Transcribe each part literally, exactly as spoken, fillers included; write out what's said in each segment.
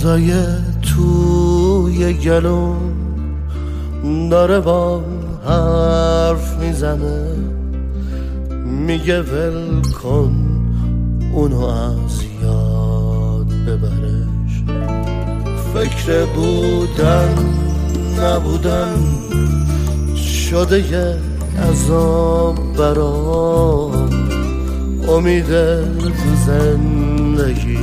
سوزای توی گلوم داره با حرف میزنه، میگه ول کن اونو از یاد ببرش. فکر بودن نبودن شده یه عذاب برام، امید زندگی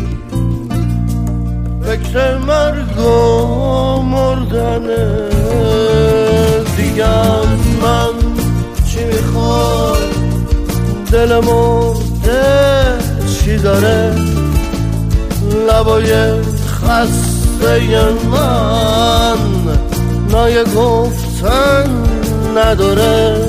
فکر مرگ و مردنه. دیگه از من چی میخوای؟ دل مرده چی داره؟ لبای خسته من نای گفتن نداره.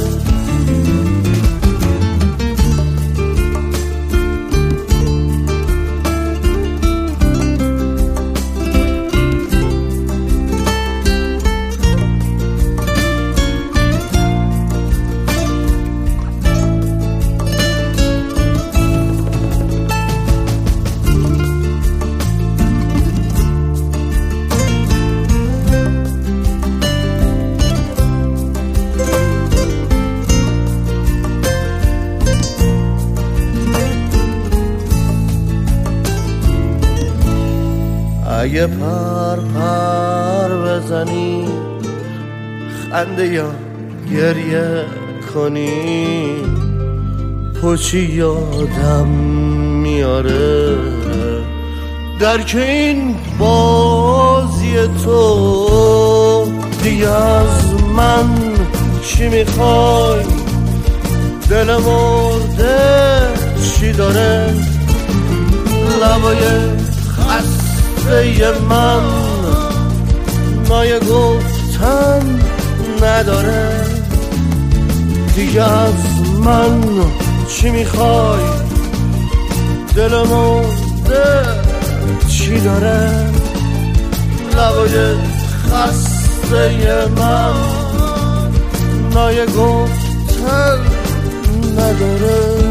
اگه پر پر بزنی خنده یا گریه کنی، پوچی یادم میاره درک این بازی تو. دیگه از من چی میخوای؟ دل مرده چی داره؟ لبای خسته من مایه گفتن نداره. دیگه از من چی میخوای؟ دل مرده چی داره؟ لبای خسته من مایه گفتن نداره.